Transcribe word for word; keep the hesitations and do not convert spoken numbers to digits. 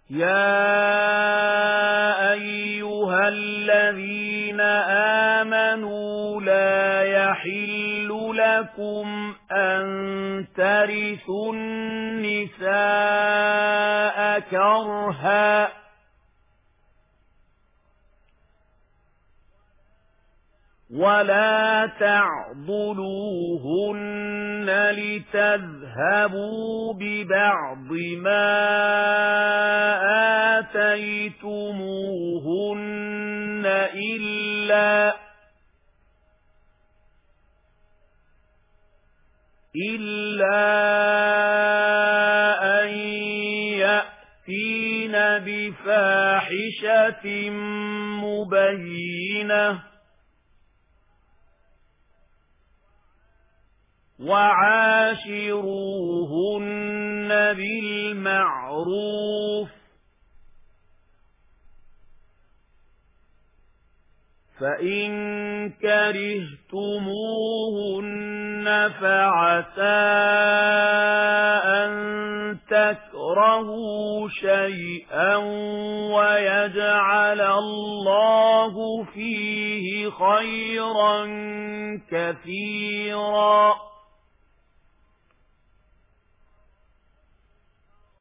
يَا أَيُّهَا الَّذِينَ آمَنُوا لَا يَحِلُّ لَكُمْ أَن تَرِثُوا النِّسَاءَ كَرْهًا وَلَا تَعْضُلُوهُنَّ لِتَذْهَبُوا بِبَعْضِ مَا آتَيْتُمُوهُنَّ إِلَّا إِلَّا أَن يَأْتِينَ بِفَاحِشَةٍ مُبَيِّنَةٍ وَعَاشِرُوهُنَّ بِالْمَعْرُوفِ فَإِن كَرِهْتُمُوهُنَّ فَعَسَىٰ أَن تَكْرَهُوا شَيْئًا وَيَجْعَلَ اللَّهُ فِيهِ خَيْرًا كَثِيرًا.